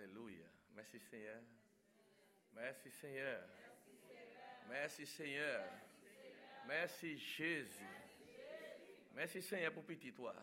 Alléluia. Merci Seigneur. Merci Seigneur. Merci Seigneur. Merci Jésus. Merci Seigneur pour petit toi.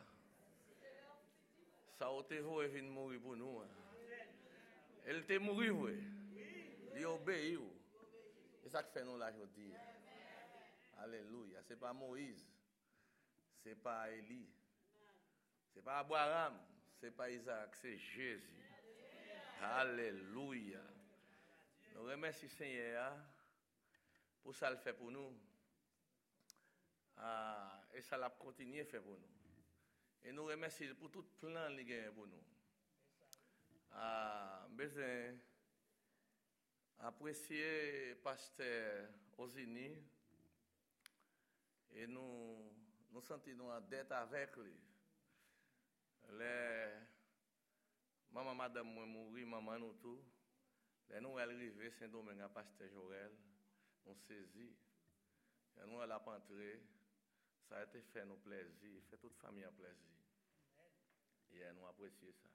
Ça a été vous et venu mourir pour nous. Elle t'est mouru, oui. Il obéit. C'est ça que fait nous là aujourd'hui. Alléluia. C'est pas Moïse. C'est pas Élie. C'est pas Abraham. C'est pas Isaac. C'est Jésus. Alléluia. Nous remercions Seigneur pour ça le fait pour nous. Et ça l'a continué fait pour nous. Et nous remercions pour tout plan qu'il a pour nous. Besoin apprécier pasteur Osini et nous sentons en dette avec lui. Maman madame moi mourir, maman nous tout. Les nous arrivés Saint-Domingue à pasteur Joël, nous saisi. Et nous elle a entré, ça a été fait nous plaisir, fait toute famille à plaisir. Et nous apprécions ça.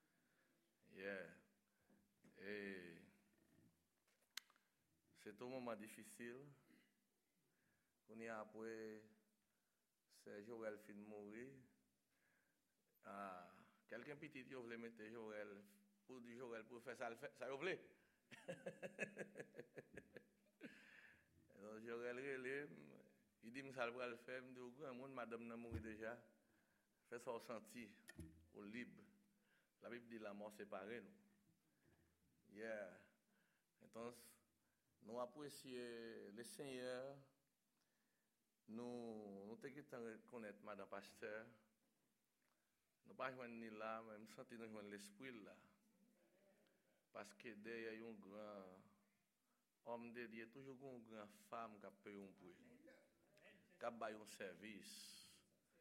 Et c'est un moment difficile. On y a après, c'est Joël fin de mourir. Quelqu'un petit qui voulait mettre Joël pour dire Joël pour faire ça, ça vous plaît? Donc Joël relève, il dit ça va le faire, il dit au grand monde madame n'a mouru déjà. Fait ça au senti, au libre. La Bible dit la mort sépare nous. Donc, nous apprécions le Seigneur. Nous te connaître Madame Pasteur. Nous ne pas joindre ni là, mais nous sentons nous joindre l'esprit là. Parce que derrière un grand homme de Dieu, toujours une grande femme qui a payé un prix, qui a payé un service.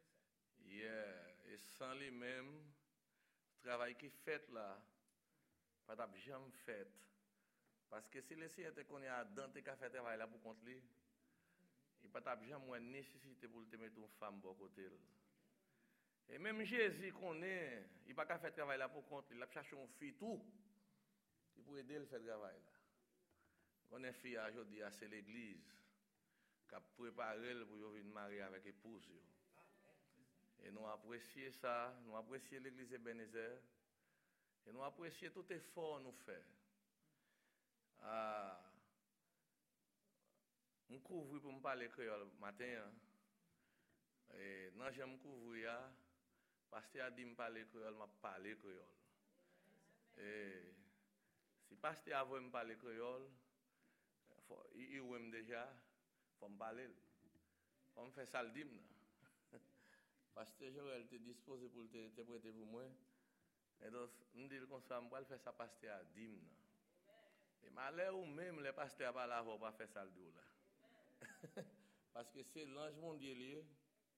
Et sans lui-même, le travail qui fait là, pas d'ab jamais fait. Parce que si le Seigneur te connaît à Dante qui a fait travail là pour contre lui, il pas d'ab jamais nécessité pour te mettre une femme pour côté. Et même Jésus connaît, il pas qu'à faire travail là pour contre lui, il a cherché une fille tout, qui pour aider le faire travail là. On est fille aujourd'hui, c'est l'église qui a préparé pour venir marier avec épouse. Et nous apprécions ça, nous apprécions l'église Ebenezer. Et nous apprécions tout effort nous fait. Je couvre pour me parler créole matin. Et non, je me couvre, parce que a dit me parler créole, je parle créole. Et si pasteur a voulu me parler créole, il aime déjà, il faut me parler. Il faut me faire ça le dîme. Pasteur Joël était disposé pour te prêter pour moi. Et donc, nous disons comme ça, je vais faire ça pasteur à dîme. Et malheur ou même les pasteurs pas là pour pas faire ça le dos là. Parce que c'est l'ange mondial lié.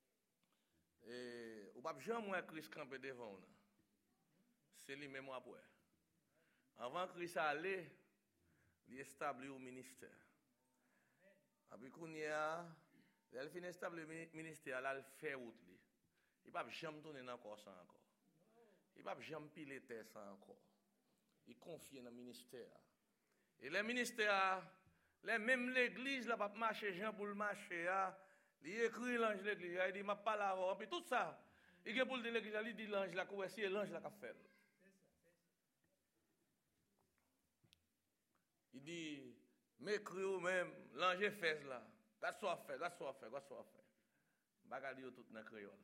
Et ou pas jamais Christ camper devant nous. C'est lui même après. Avant Christ aller, il établit au ministère. Après qu'on y a, il finit établir le ministère, là il fait route lui. Il pas jamais tourner dans corps ça encore. Il ne va jamais piler ça encore. Il confie dans le ministère. Et le ministère, même l'église, là, pas marcher, Jean pour le marcher, il écrit l'ange de l'église, il dit, je pas là avant. Puis tout ça, il est pour l'église, il dit l'ange, là, c'est l'ange là qui a fait. Il dit, m'écris ou même, l'ange fait là. That's what fait. Je vais tout dans le créole.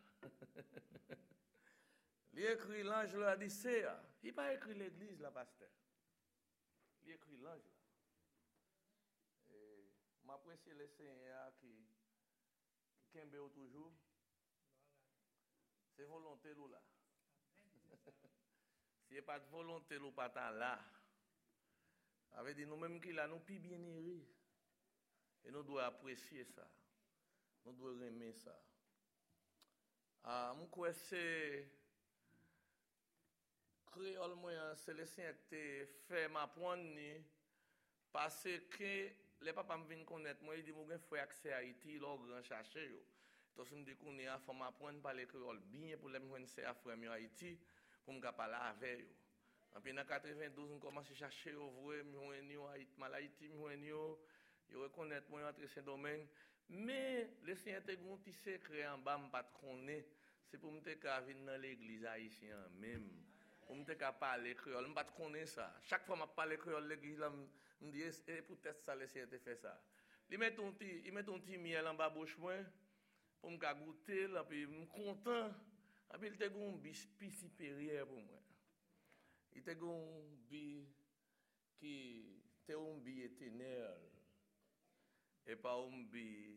Il écrit l'ange là, dit c'est. Il n'a pas écrit l'église là, pasteur. Il écrit l'ange là. Et m'apprécie le Seigneur qui kembe toujours. C'est volonté là. Si il n'y a pas de volonté pas là. Avait dit nous-mêmes qui là, nous plus bien errer. Et nous devons apprécier ça. Nous devons aimer ça. Moi, crois c'est créole moyen, c'est le Seigneur qui fait m'apprendre parce que les papas me viennent connaître moi, il dit moi faut accès à Haïti, leur grand chercher yo. Donc je me dis qu'on est faut m'apprendre parler créole bien pour les me c'est à frère en Haïti pour me parler avec eux. En puis en 92, on commence à chercher au vrai, mal Haïti, je reconnais moi entre Saint-Domingue. Mais le Seigneur a un petit secret en bas, je ne pas connaître. C'est pour me venir dans l'église haïtienne même. Pour me parler créole, je ne pas connaître ça. Chaque fois que je parle créole, l'église, je me dis, peut-être ça, le Seigneur a fait ça. Il met un petit miel en bas bouche moi pour me goûter, et puis je suis content. Et puis il a un bis supérieur pour moi. Il a un bis qui est un bis éternel. Et pas un bis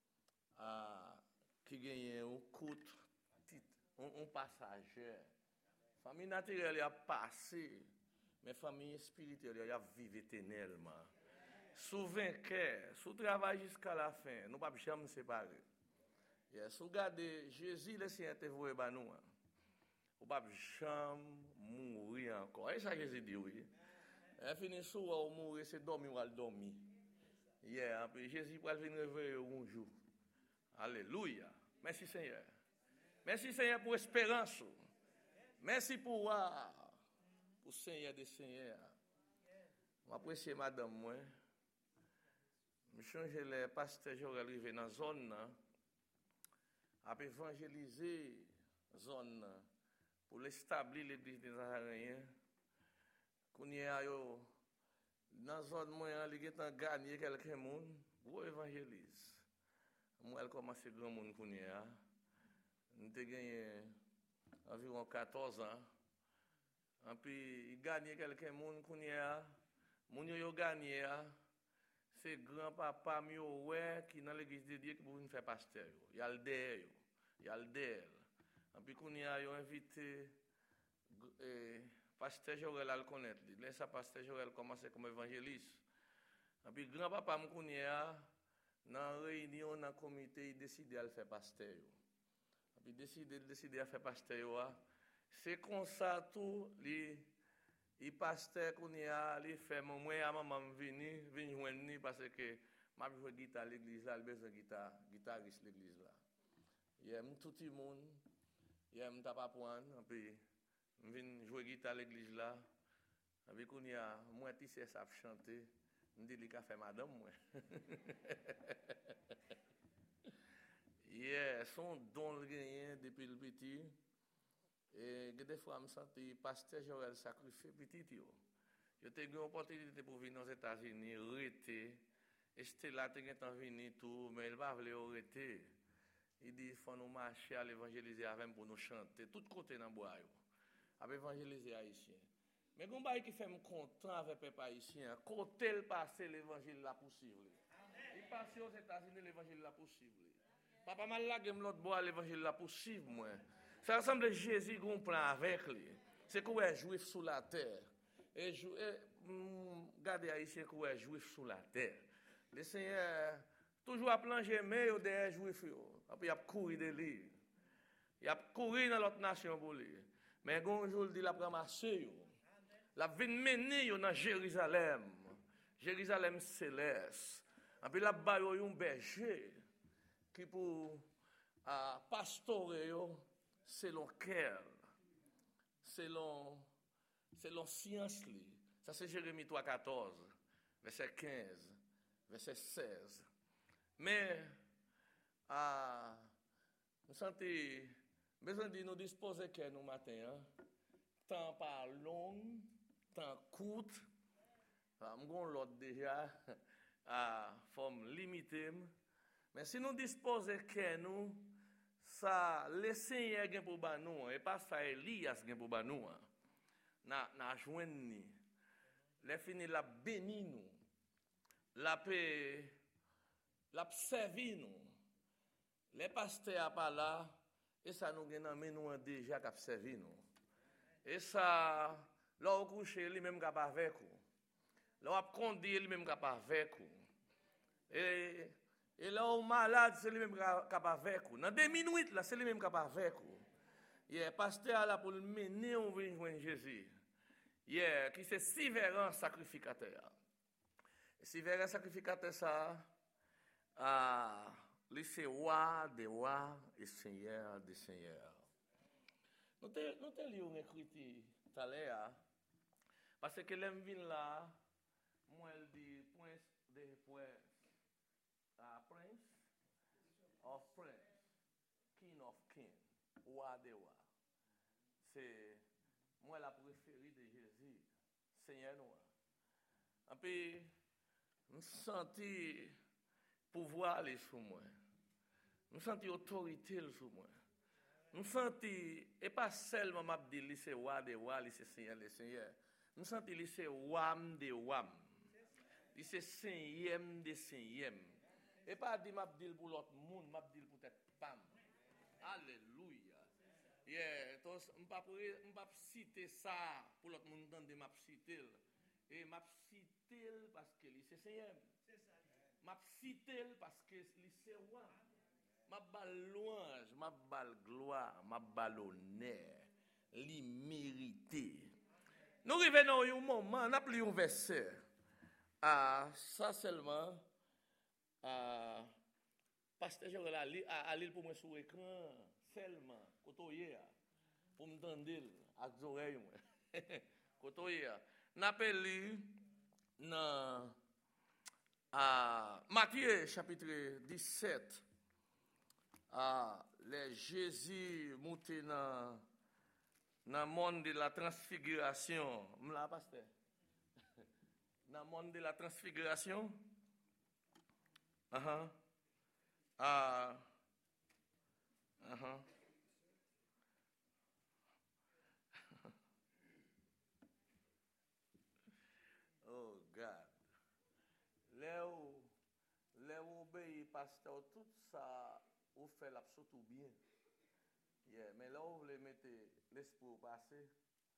qui gagne un coup, un passager. Famille naturelle a passé, mais famille spirituelle a vécu éternellement. Souvent que, sous travail jusqu'à la fin, nous ne pouvons jamais nous séparer. Si vous regardez Jésus, le Seigneur te voit à nous. Vous ne pouvez jamais mourir encore. Et ça, Jésus dit oui. Et fini souvent, mourir, c'est dormir ou dormir. Puis Jésus va venir réveiller un jour. Alléluia. Merci Seigneur. Merci Seigneur pour l'espérance. Merci pour Seigneur des Seigneurs. J'apprécie madame moi. Je change les pasteurs Jorel arrivé dans la zone à évangéliser la zone pour l'établir l'église des Nazaréens. Quand il y a dans la zone moi, il y a gagné quelques monde, vous évangélise. Moi, elle commence à grand monde qu'on y a. Nous avons gagné environ 14 ans. Et puis, il gagne quelques monde qu'on y a. Moun yo gagné, c'est grand-papa mieux qui dans l'église de Dieu qui pour nous faire pasteur. Il y a le derrière. Il y a le derrière. Et puis, qu'on y a invité pasteur Jorel à le connaître. Laisse pasteur Jorel commencer comme évangéliste. Et puis, grand-papa m'kounia dans réunion dans comité, il décide de faire pasteur. Et puis, décide à faire pasteur. C'est comme ça tout les pasteurs kounia, les fait moi à maman venir joindre parce que m'a joué guitare à l'église là, besoin guitariste l'église là. Il y a tout le monde, il y a m'ta pas prendre, puis vinn jouer guitare à l'église là. Avec qu'on y a moi tissé ça chanter, me dit li ka fait madame moi. Son don le gagné depuis le petit. Et des fois me sentais pasteur Jorel sacrifié petit yo. Yo te eu opportunité pour venir aux États-Unis, rester. Et c'était là te gen venir tout, mais il va vouloir rester. Il dit faut nous marcher à l'évangéliser avec pour nous chanter tout côté dans bois yo. À évangéliser haïtien. Mais gon bail qui fait me content avec peuple haïtien, côté le passer l'évangile là possible. Il passe aux États-Unis l'évangile là possible. Papa mal la gem l'autre bois l'évangile là possible moi. Ça ressemble à Jésus gon plan avec lui. C'est quoi est juif sous la terre. Et regardez haïtien quoi est juif sous la terre. Le Seigneur toujours à plonger mais au derrière juif yo. Puis il a couru de lui. Il a couru dans l'autre nation pour lui. Mais gon jour dit la ramasser yo. La vin mener yo dans Jérusalem. Jérusalem céleste. Et puis la ba yo un berger qui pour pastorer yo selon cœur. Selon science li. Ça c'est Jérémie 3:14, verset 15, verset 16. Mais nous sentons besoin de nous disposer que nous matin, hein? Temps pas long, temps court. M'gon l'autre déjà à forme limitée. Mais si nous disposons que nous ça le Seigneur gen pour ba nous et pas ça Elias gen pour ba nous. Na joindre ni. Les fini la béni nous. La paix la servi nous. Les pasteurs pas là et ça nous gen nan men nous déjà k'ap servi nous. Et ça là au coucher lui même k'ap avec vous. Là ap conduire lui même k'ap avec vous. Et là, au malade, c'est lui-même capable avec vous. Dans 2 minutes, là, c'est lui-même capable avec vous. Pasteur là pour le mener, on vient joindre Jésus. Qui c'est sévérant sacrificateur. Sévérant sacrificateur, ça, c'est roi des rois et seigneur des seigneurs. Nous t'ai lu une écriture tout à l'heure. Parce que l'aime vin là, moi elle dit prince de prince, prince of prince, king of king, roi de roi. C'est moi la préférée de Jésus, Seigneur noir. Et puis, je senti pouvoir aller sur moi. Je senti autorité sur moi. Je senti, et pas seulement m'a dit, c'est roi de roi, c'est Seigneur de Seigneur. Je senti, c'est roi de roi. C'est Seigneur de Seigneur. Et pas dit, m'a dit pour l'autre monde, m'a dit pour être femme. Alléluia. Yeah, donc, je ne peux pas citer ça pour l'autre monde entendre, m'a citer. Et m'a cité parce que c'est Seigneur. M'a cité parce que c'est roi. M'a bal louange, m'a bal gloire, m'a bal honneur, li mérité. Nous revenons à un moment, on n'a plus un verset. Ça seulement, pasteur Joël a lu pour moi sur l'écran, seulement, côté pour me tendre avec les oreilles. Côté n'a pas lu dans Matthieu chapitre 17. Les Jésus monté dans le monde de la transfiguration. M'la pasteur. Dans le monde de la transfiguration. Oh God. Les obéis pasteur tout ça ou fait l'absolu bien. Yeah, mais là où vous voulez mettre l'esprit au passé,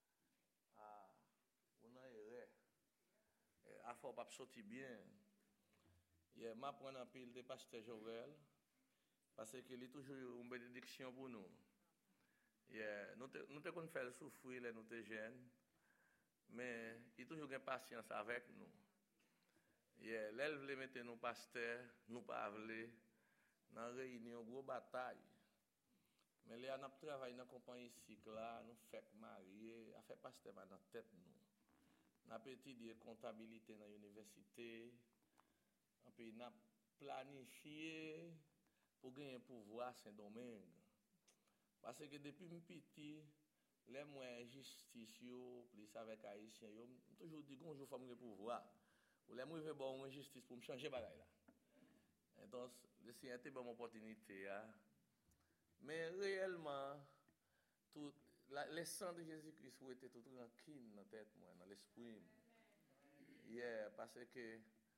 on a erreur. Il faut pas sortir bien. Yeah, je prends un pile de pasteur Joël parce qu'il est toujours une bénédiction pour nous. Yeah, nous te faire souffrir les nous te jeunes, mais il toujours une patience avec nous. Yeah, là, vous voulez mettre nos pasteurs, nous pas voulez dans une réunion, gros bataille. Mais là, on a travaillé dans la compagnie ici, là, nous faisons marier, on fait pasteur dans la tête nous. On a étudié comptabilité dans l'université, on a planifié pour gagner un pouvoir à Saint-Domingue. Parce que depuis petit, les moyens justice, plus avec Haïtiens, je toujours dit qu'on joue femme de pouvoir. Ou les moyens bon justice pour me changer bagaille là. Et donc, c'est une bonne opportunité. Mais réellement, les sangs de Jésus-Christ étaient tout tranquilles dans la tête, dans l'esprit. Yeah, parce que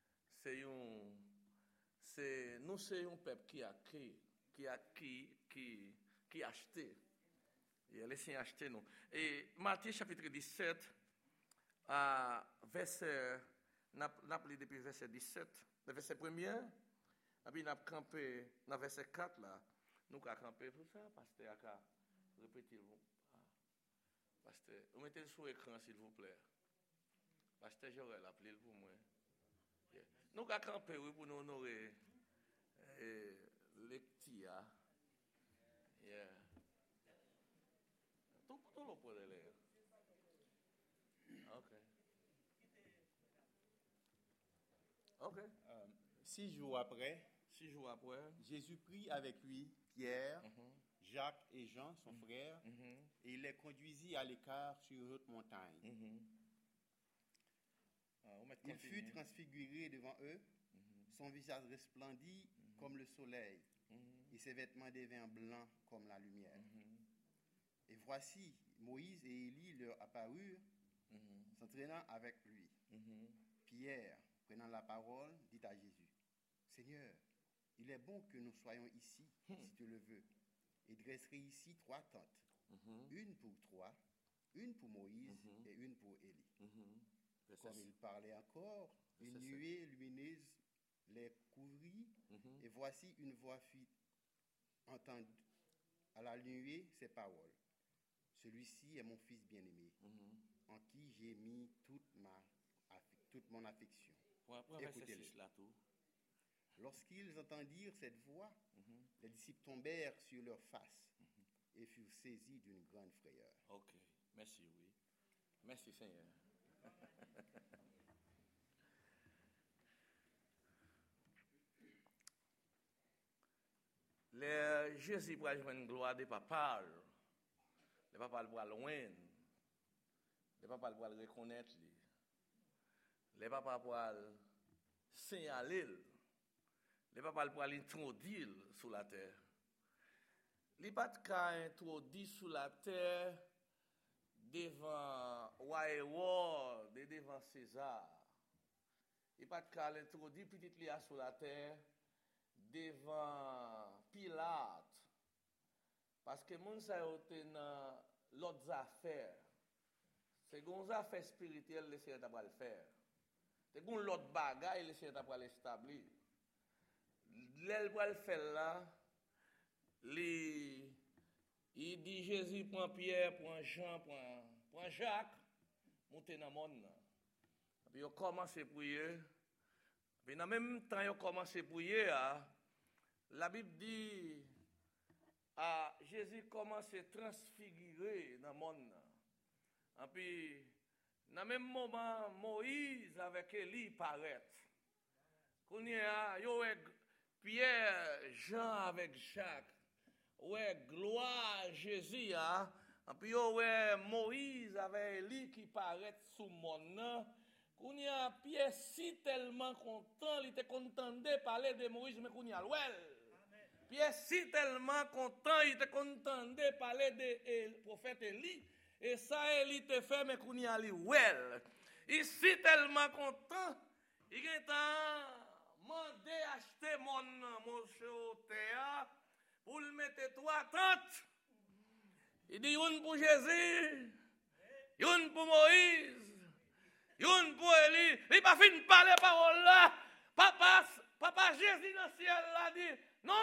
nous sommes un peuple qui a acheté. Il a laissé acheter nous. Et Matthieu chapitre 17, verset, n'a lu depuis verset 17, le verset 1er, et puis n'a campé dans verset 4 là. Nous avons campé pour ça, pasteur a répété. Pasteur, vous mettez sur l'écran s'il vous plaît. Pasteur Joël a appelé pour moi. Yeah. Nous avons campé pour nous honorer les petits. Yeah. Tout le pour les. Ok. 6 jours après, 6 jours après, Jésus prit avec lui Pierre, Jacques et Jean, son frère, et il les conduisit à l'écart sur une haute montagne. Il fut transfiguré devant eux, son visage resplendit comme le soleil, et ses vêtements devinrent blancs comme la lumière. Et voici, Moïse et Élie leur apparurent, s'entraînant avec lui. Pierre, prenant la parole, dit à Jésus, « Seigneur, il est bon que nous soyons ici, si tu le veux, et dresserai ici 3 tentes, une pour toi, une pour Moïse et une pour Élie. » Comme il parlait encore, une nuée lumineuse les couvrit, et voici une voix fit entendre à la nuée ces paroles. « Celui-ci est mon fils bien-aimé, en qui j'ai mis toute mon affection. Écoutez-le. » Lorsqu'ils entendirent cette voix, les disciples tombèrent sur leur face et furent saisis d'une grande frayeur. Ok, merci, oui. Merci Seigneur. Jésus pour jouer une gloire de papa. Le papa pour loin. Le papa pour le reconnaître. Le papa pour signaler. Le papa pour l'introduire sur la terre. Il n'y a pas de cas introduit sur la terre devant Waïwar, devant César. Il n'y a pas de cas introduit petit lia sur la terre devant Pilate. Parce que moun sa yo te dans l'autre affaire. C'est gon affaire spirituelle le Seigneur t'a le faire. C'est gon l'autre bagaille le Seigneur t'a l'établir. L'elle va le faire là. Il dit Jésus prend Pierre, prend Jean, prend Jacques, monter dans le monde. Puis il a commencé à prier. Puis en même temps, il a commencé à prier. La Bible dit Jésus commence à transfigurer dans le monde. Et puis, dans le même moment, Moïse avec Élie paraît. Quand il y a Pierre, Jean avec Jacques. Ouais, gloire à Jésus, hein. Et puis, ouais, Moïse avec Élie qui paraît sous mon nom. Quand il y a Pierre si tellement content, il était content de parler de Moïse, mais quand il y a Pierre si tellement content, il était content de parler de prophète Élie. Et ça, Élie te fait, mais qu'on y a il si tellement content, il est demandé acheter mon terre pour le mettre trois tentes. Il dit une pour Jésus, une pour Moïse, une pour Élie. Il n'a pas fini de parler parole là. Papa Jésus dans le ciel l'a dit. Non.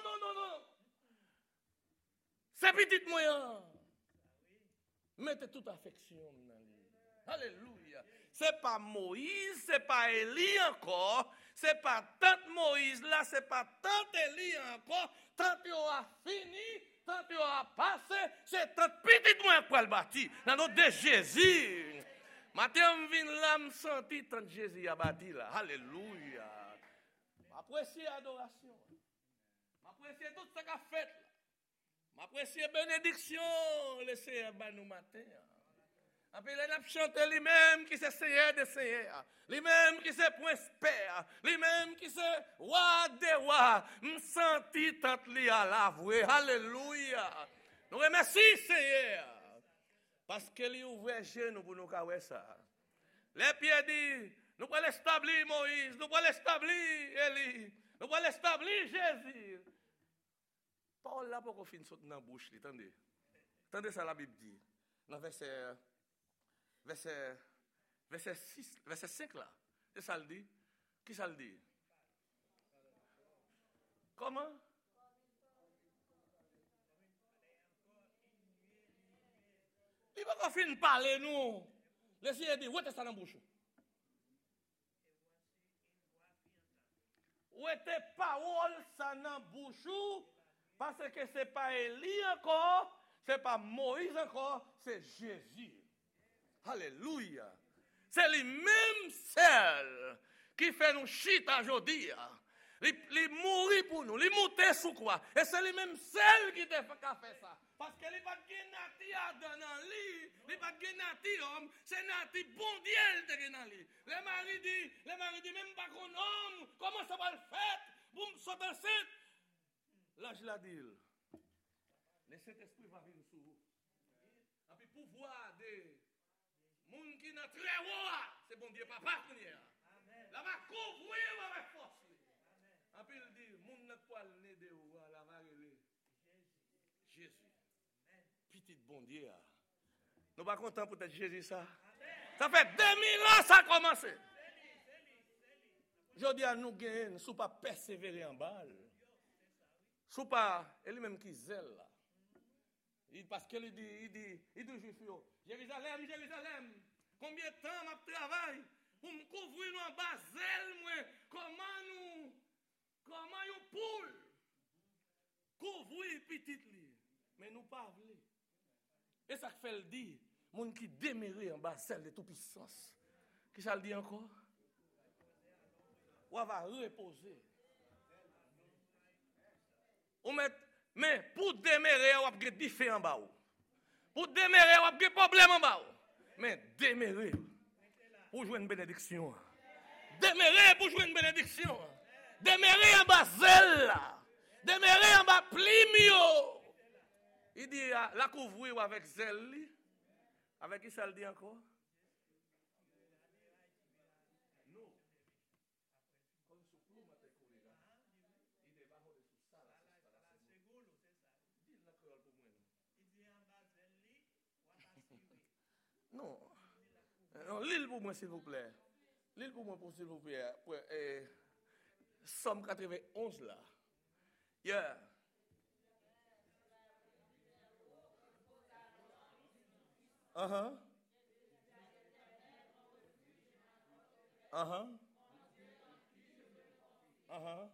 C'est petit moyen. Mettez toute affection dans lui. Alléluia. C'est pas Moïse, c'est pas Élie encore. C'est pas tante Moïse là, c'est pas tante Élie encore. Tante yo a fini, tante yo a passé. C'est tante petite moyen pour le bâti. Dans notre de Jésus. Matin, je viens là, me sentir tante Jésus a bâti là. Alléluia. Appréciez l'adoration. Appréciez tout ce qu'a fait. Appréciez la bénédiction, le Seigneur nous matin. Et puis, il a chanté lui-même qui c'est Seigneur des Seigneurs. Lui-même qui c'est Prince Père. Lui-même qui c'est Roi des Rois. Me senti tant li à l'avouer. Alléluia. Nous remercions Seigneur. Parce que lui ouvre les genoux pour nous faire ça. Les pieds disent, nous pouvons l'établir Moïse. Nous pouvons l'établir Élie. Nous pouvons l'établir Jésus. Parole là pour qu'on finisse dans la bouche. Attendez. Attendez ça la Bible dit. Dans verset 6, verset 5 là. C'est ça le dit. Qui ça le dit? Comment? Il va qu'on finisse parler nous. Le Seigneur dit, où est ça dans la bouche? Où est tes paroles ça dans la bouche? Parce que ce n'est pas Élie encore, ce n'est pas Moïse encore, c'est Jésus. Alléluia. C'est lui-même seul qui fait nous chita aujourd'hui. Il mourit pour nous, il moutait sous quoi? Et c'est lui-même seul qui a fait ça. Parce qu'il n'est pas de Adam dans lui, il n'est pas de homme, c'est Nati bon Dieu qui est dans lui. Le mari dit même pas qu'on homme, comment ça va le faire? Boum, saute enceinte. Là, je l'ai dit. Le Saint-Esprit va venir sur vous. Et puis, pouvoir de monde qui est très haut, c'est bon Dieu, papa, qu'on y est. Là, va couvrir avec force. Et puis, il dit, monde n'a pas le nez de haut, là, va aller. Jésus. Petit bon Dieu. Nous pas contents pour être Jésus, ça. Ça fait 2000 ans, ça a commencé. Je dis à nous, ne sommes pas persévérer en balle. Sous pas, elle même qui zèle là. Parce qu'elle dit juif, Jérusalem, combien de temps m'a travaillé pour me couvrir nous en bas zèle, moi, comment une poule couvrir petite li, mais nous pas vle. Et ça fait le dit, Moun qui demeure en bas celle de toute puissance. Qui ça le dit encore? Ou va reposer. Mais pour demeurer, on a des défis en bas. Pour demeurer, on a des problèmes en bas. Mais demeurer pour jouer une bénédiction. Demeurer pour jouer une bénédiction. Demeurer en bas zèle. Demeurer en bas plimio. Il dit la couvrir avec zèle. Avec qui ça le dit encore? Non. Non, l'île pour moi, s'il vous plaît. L'île pour moi, s'il vous plaît. Somme 91 là. Yeah. Uh-huh. Uh-huh. Uh-huh.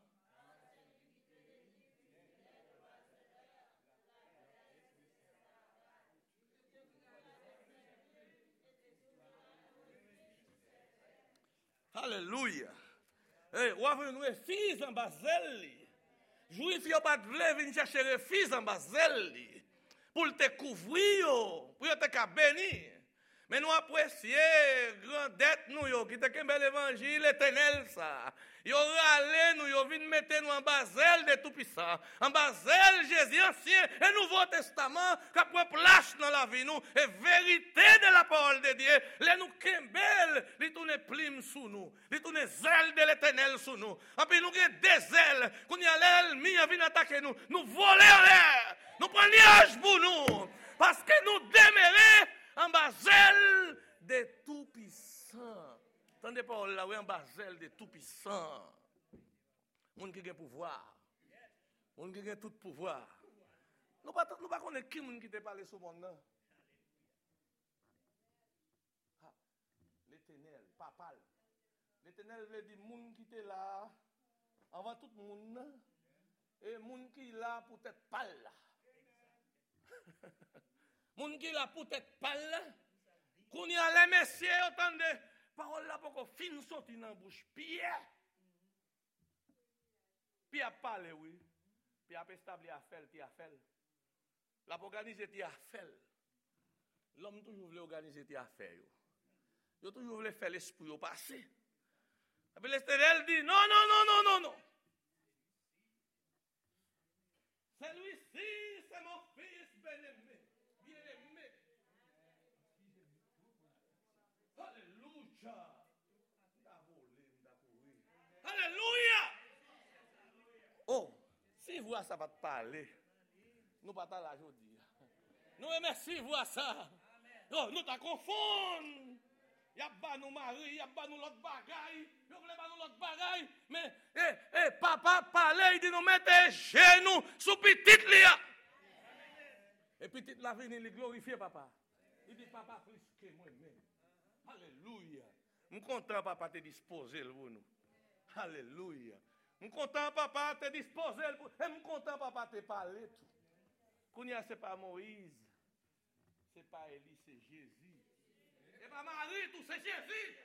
Alléluia. Hey, ou avez nous fils en bazel. Juif yo pas vle venir chercher fils en bazel pour te couvrir pour te ka bénir. Mais nous apprécions grand dette nous yo qui te kembel l'évangile éternel ça. Yo rale nous yo vinn mettre nous en bazel de tout puissant. En bazel Jésus ancien et nouveau testament qui prend place dans la vie nous et vérité de la parole de Dieu. Les nous kembel, li tourne plim sous nous, li tourne zèle de l'éternel sous nous. En puis nous gen des ailes, qu'on y a l'ennemi vient attaquer nous, nous voler en l'air. Nous prenons nuage pour nous parce que nous demeurons en bazel de tout puissant. Tendez pas là, oui, en bazel de tout puissant. Moun qui a pouvoir. Moun qui a tout pouvoir. Nous pas connaître qui moun qui te parle sur monde là. L'Éternel, papal. L'Éternel veut dire moun qui te là avant tout monde et moun qui là pour être pal là. Moun qui là pour être pal. Qu'on y a les messieurs autant de paroles là pour qu'on fin sorti dans bouche. Pierre. Pierre a parlé oui. Pierre a établi affaire ti affaire. L'a organiser ti affaire. L'homme toujours veut organiser ti affaire yo. Yo toujours veut faire l'esprit au passé. Et puis l'Éternel dit non. Celui-ci c'est mon fils bien-aimé. Alléluia. Oh, si vous ça va te parler, nous pas là aujourd'hui. Nous merci vous ça. Oh, nous t'a confondre. Y a pas nous mari, y a pas nous l'autre bagaille, nous voulons pas nous l'autre bagaille, mais papa parler, il dit nous mettre genoux sous petite lia. Et petite la venir le glorifier papa. Il dit papa plus que moi-même. Alléluia. Je suis content papa te disposer pour nous. Alléluia. Je suis content papa te disposer pour nous. Je suis content papa te parler tout. Kounia c'est pas Moïse. C'est pas Élie, c'est Jésus. Et pas Marie tout c'est Jésus.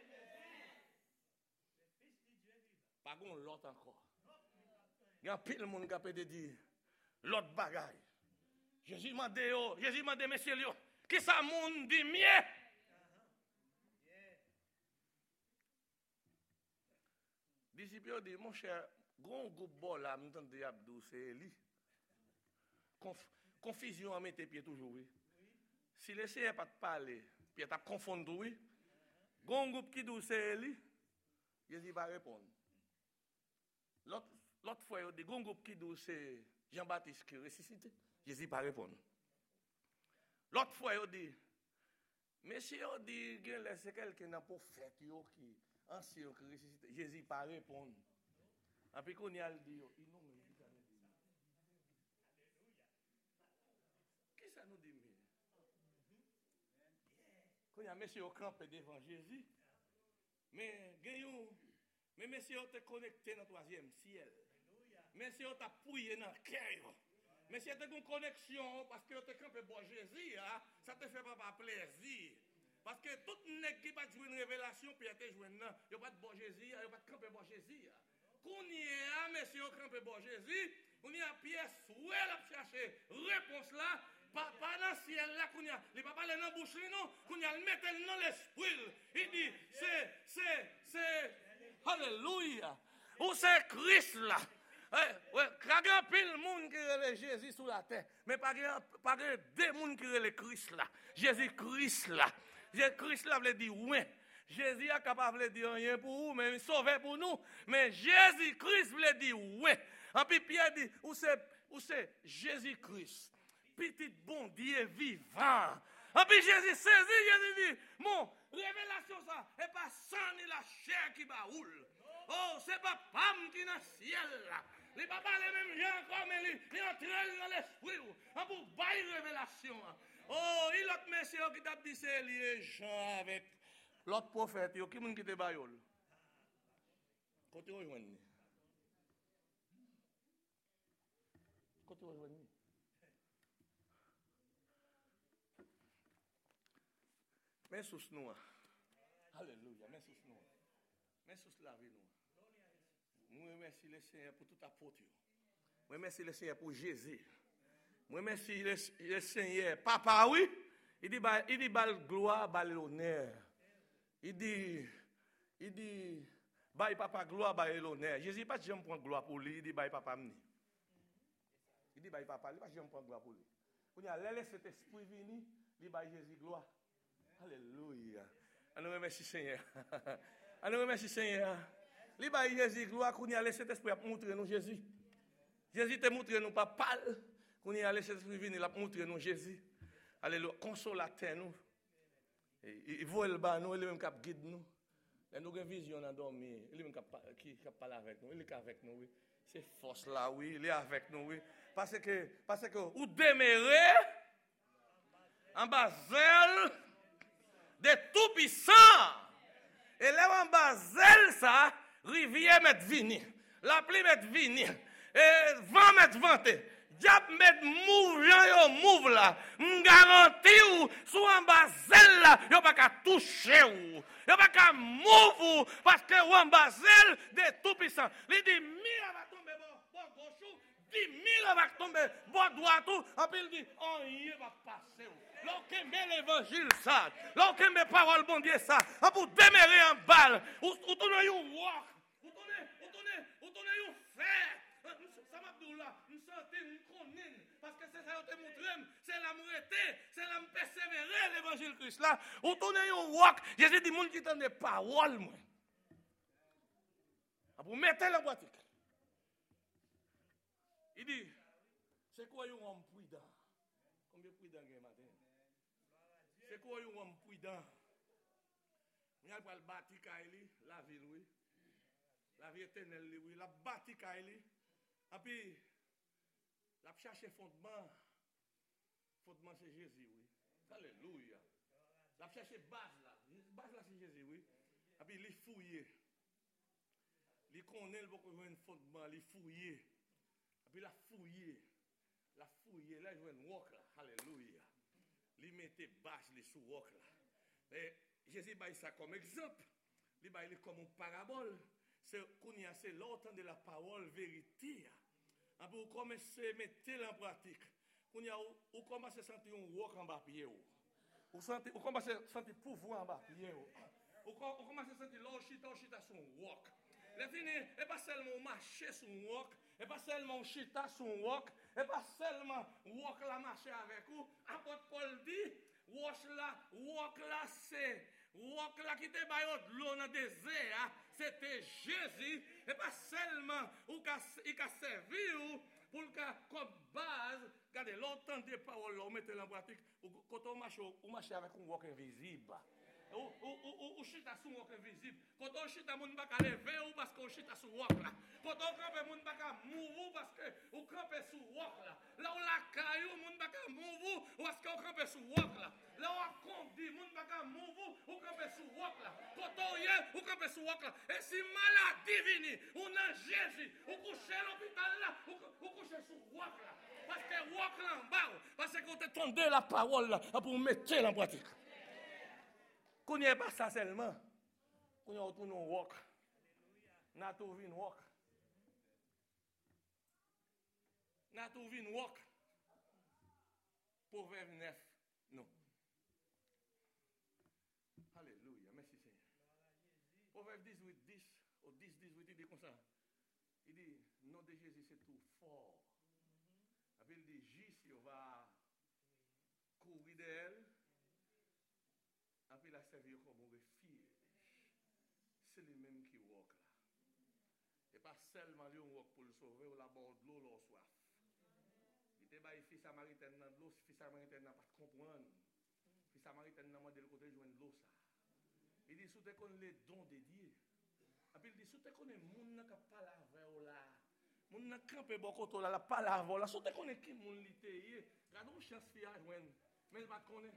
Pas gon l'autre encore. Il y a pile monde qui peut dire l'autre bagaille. Jésus m'a dit messieurs qui ça monde dit mieux. Disciples dit mon cher, grand groupe bol là, m'entend de Abdou c'est Eli. Confusion à mettre pieds toujours oui. Si l'essai pas de parler, puis t'a confondre oui. Grand groupe qui dit c'est Eli, Jésus va répondre. L'autre fois il dit grand groupe qui dit c'est Jean-Baptiste qui ressuscité, Jésus va répondre. L'autre fois il dit monsieur dit c'est quelqu'un dans prophète qui ancien qui ressuscité, Jésus pas répondre. Après qu'on y a dit il non qui ça nous dit quand il y a monsieur au camp devant Jésus mais monsieur te connecté dans le troisième ciel monsieur t'a pouillé dans le cœur Mais si tu as une connexion, parce que tu es campé bon Jésus, ça te fait pas plaisir. Parce que tout le monde qui va jouer une révélation, puis tu joué non, il n'y a pas de bon Jésus, il n'y a pas de campé bon Jésus. Qu'on y est, monsieur, campé bon Jésus, on y a pièce, où elle a cherché réponse là, pas dans le ciel là, qu'on y a, il ne va pas aller dans la bouche, non, qu'on y a le mettre dans l'esprit. Il dit, c'est, alléluia, ou c'est Christ là. Ouais, il y a pile monde qui relève Jésus sous la terre, mais pas deux monde qui relève Christ là. Jésus-Christ là. Jésus-Christ là veut dire oui. Jésus est capable de dire rien pour vous, mais il sauve pour nous. Mais Jésus-Christ veut dire oui. En puis Pierre dit, où c'est Jésus-Christ, petit bon Dieu vivant. En puis Jésus saisit, Jésus dit, mon révélation ça, et pas sang ni la chair qui baoule. Oh, c'est pas femme qui est dans le ciel là. Les papas les mêmes gens encore, mais ils entrent dans l'esprit. En pour bailler révélation. Oh, il y a l'autre monsieur qui t'a dit c'est lié Jean avec l'autre prophète, qui est qui te baille. Côté où est-ce Côté où est-ce mais sous nous. Alléluia, mais sous nous. Mais sous la vie nous. Moi merci le Seigneur pour tout apôtre. Moi merci le Seigneur pour Jésus. Moi merci le Seigneur. Papa oui, il dit bal gloire, bal l'honneur. Il dit bail papa gloire, bail l'honneur. Jésus pas jamais prendre gloire pour lui, il dit bail papa mni. Il dit bail papa, il pas jamais prendre gloire pour lui. On a laissé cet esprit venir, il bail Jésus gloire. Alléluia. On remercie Seigneur. On remercie Seigneur. Il bail Jésus gloire qu'on a laissé cet esprit montrer nous Jésus. Jésus te montre nous pas pâle, qu'on a laissé cet esprit venir la montrer nous Jésus. Alléluia, consolateur nous. Il voit le bas nous, il même cap guide nous. Nous avons une vision dans dormir, il même qui parle avec nous, il est avec nous oui. C'est force là oui, il est avec nous oui. Parce que ou demeurer en bas zèle de tout puissant. Et là en bas zèle ça, rivière met vini, la pluie met vini, et vent met vanté. Diable met mouve, yo mouve là. M'garantis ou sous en bas zèle là, yo pas qu'à toucher ou. Yo pas qu'à mouve parce que ou en bas zèle de tout puissant. Il dit 1000 va tomber bon gauche ou 10 000 va tomber bon droit ou. En puis il dit on y va passer ou. Lorsque met l'évangile ça, lorsque met parole bon Dieu ça, on pour demeurer en balle, ou tourner un walk, ou tourner un fer. Ça m'a dit là, nous sentons, nous connaissons, parce que c'est ça que je montre, c'est la mourette, c'est la persévérer l'évangile Christ là. Ou tourner un walk, Jésus dit, monde qui entend des paroles, moi. Pour mettre la pratique. Il dit, c'est quoi un homme prudent? Combien de prudent il y a matin? C'est quoi un homme prudent? Il y a le bâti la ville, oui. La vie éternelle, oui. La bâti Kaili. Et puis, la chercher fondement. Fondement, c'est Jésus, oui. Alléluia. La chercher base là. Base là, c'est Jésus, oui. Et puis, il fouiller. Il connaît beaucoup de fondement, il fouiller. Et puis, la fouiller. La fouiller. Là, il veut une walk là. Alléluia. Il mettait base, il sous walk là. Et Jésus baille ça comme exemple. Il baille comme une parabole. C'est l'autant de la parole vérité. Vous commencez à mettre en pratique. Vous commencez à sentir un walk en bas pied. Vous commencez à sentir pouvoir en bas pied. Vous commencez à sentir l'orchita sur un walk. Et pas seulement marcher sur un walk. Et pas seulement chita sur un walk. Et pas seulement walk la marcher avec vous. Apôtre Paul dit, walk là c'est. Walk là qui te baillot de l'eau dans le désert, c'était Jésus, et pas seulement il a servi pour comme base, regardez, longtemps de paroles, on mettait en pratique, quand on marche avec un walk invisible. Ou chita sous walk invisible. Quand on chita, moun pas lever ou parce qu'on chita sous walk là. Quand on campe, moun pas mouve parce que on campe sous walk là. Là on la caillou, moun pas mouve parce qu'on campe sous walk là. Là on conduit, moun pas mouve ou campe sous walk là. Quand on y est, ou campe sous walk là. Et si maladie vini, on a Jésus, ou couche à l'hôpital là, ou couche sous walk là. Parce que walk là en bas, parce que vous entendez la parole là, pour mettre en pratique. Qu'on n'y ait pas ça seulement. Qu'on y retourne au walk. Not to win walk. Not to win walk. Proverbe 9. Non. Alléluia. Merci Seigneur. Proverbe 18, 10. Au 10, 18, il dit comme ça. Il dit, nom de Jésus, c'est tout fort. Après, il dit, Jésus, on va courir d'elle. Après, il a servi comme un refuge. C'est lui-même qui walk là. Et pas seulement lui, on walk pour le sauver, ou la bord de l'eau, l'eau soif. Il était bah, fils samaritain dans l'eau, fils samaritain n'a pas comprendre. Fils samaritain n'a pas de côté de joindre l'eau ça. Il dit, si tu connais les dons de Dieu. Après, il dit, si tu connais les gens qui parlent avec là, les gens qui campent bon côté là, parlent avec là, si tu connais qui les gens qui sont, regarde une chance de faire joindre, mais il ne va pas connaître.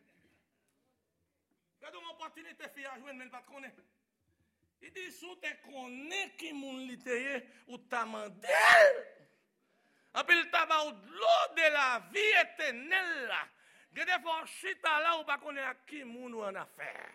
Regarde une opportunité de faire joindre, mais il ne va pas connaître. Il dit, si tu connais qui les gens qui sont, ou tu mandé, après, il t'a de l'eau de la vie éternelle là. Il y a des fois, chita là, ou pas connaître qui moun ou en affaire.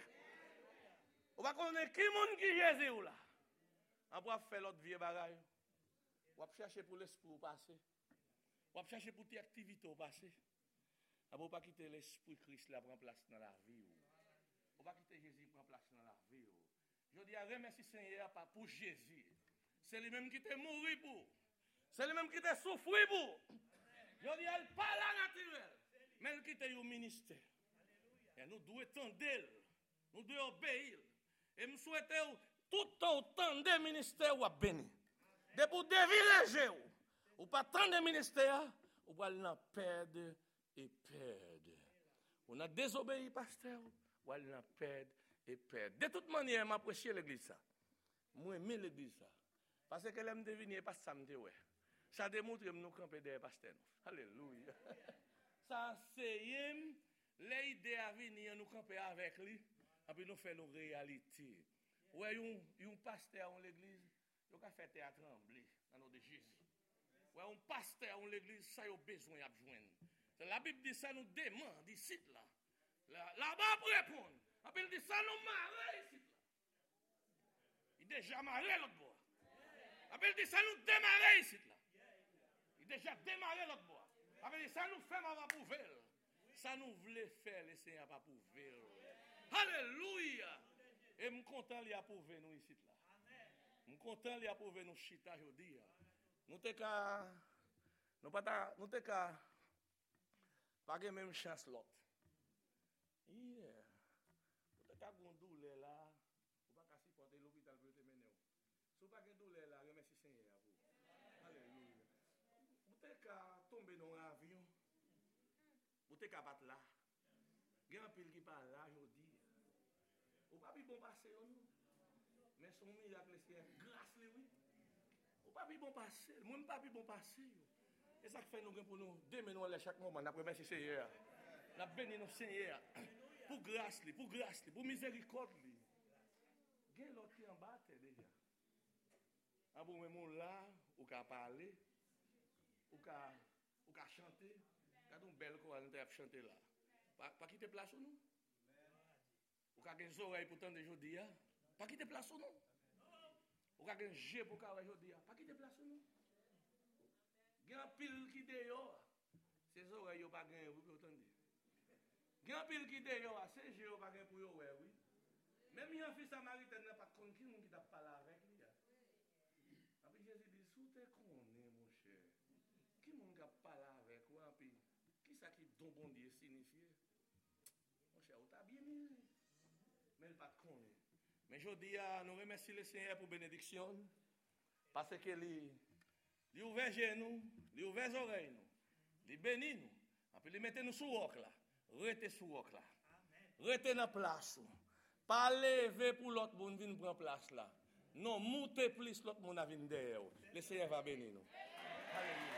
Ou pas connaître qui moun qui Jésus ou là. On va faire l'autre vieux bagaille. On va chercher pour l'esprit au passé. On va chercher pour tes activités au passé. On va pas quitter l'esprit Christ là prendre place dans la vie. On va quitter Jésus prendre place dans la vie. Je dis à remercier Seigneur pas pour Jésus. C'est lui-même qui t'a mouru pour. C'est lui-même qui t'a souffert pour. Je dis elle pas la naturelle. Mais elle qui t'a au ministère. Et nous devons attendre d'elle. Nous devons obéir. Et nous souhaitons tout le temps autant de ministères ou à bénir. De pour dévillager ou pas tant de ministères, ou va l'en perdre et perdre. On a désobéi pasteur, ou va l'en perdre et perdre. De toute manière, m'apprécie l'église ça. Moi aime l'église ça. Parce que l'aime deviner pas ça me dit ouais. Ça démontre que nous camper derrière pasteur. Alléluia. Ça c'est l'idée à venir nous camper avec lui. Et puis nous faisons nos réalités. Ouais, un pasteur en l'église, il a fait théâtre trembler dans nom de Jésus. Ouais, un pasteur en l'église, ça a besoin de joindre. La Bible dit ça nous demande ici là. Là-bas pour répondre. Et puis il dit ça nous marre ici là. Il déjà marré l'autre bois. Et puis il dit ça nous démarrer ici là. Il déjà démarré l'autre bois. Et puis il dit ça nous fait ma pouvoir. Ça nous voulait faire le Seigneur pas pouvoir. Alléluia. Et je suis content de approuver nous ici. Je suis content de approuver nous chita aujourd'hui. Nous n'avons pas la même chance l'autre. Yeah. Nous n'avons pas de douleur là. Nous n'avons pas supporter l'hôpital pour te mener. Si vous n'avez pas de douleur là, remercie Seigneur. Alléluia. Vous n'avez pas tomber dans un avion. Vous n'avez pas battre là. Il y a un pile qui parle là aujourd'hui. Ou pas bon passer nous. Mais son miracle c'est grâce lui. Ou pas bon passer, moi pas bon passer. Et ça fait nous pour nous démener à chaque moment après merci Seigneur. La béni nos Seigneur pour grâce lui, pour miséricorde lui. Gen l'autre qui en bas déjà. En bon même là, ou ka parler, ou ka chanter, quand on belle chorale on t'a chanter là. Pas quitter place nous. Ou ka gen oreilles pour tant de jodi a, pas quitter place ou non. Ou ka gen jeu pour ka jodi a, pas quitter place ou non. Gen pile qui dehors, ces oreilles yo pas gen pour entendre. Gen pile qui dehors, ces jeux yo pas gen pour yo ouais oui. Même yon fils samaritain n'a pas connu qui moun qui t'a parlé avec lui. Après Jésus dit sous te connais mon cher. Qui moun qui parlé avec ou puis qui ça qui don bon Dieu signifie? Mon cher, ou t'a bien mis. Mais il pas de connaître. Mais je dis à nous remercions le Seigneur pour bénédiction. Parce que il ouvert genoux, il ouvert les oreilles, il bénit nous. Après il mettait nous sous roc là. Restez sous roc là. Restez dans place. Pas lever pour l'autre monde venir prendre place là. Non, montez plus l'autre monde à venir derrière. Le Seigneur va bénir nous. Alléluia.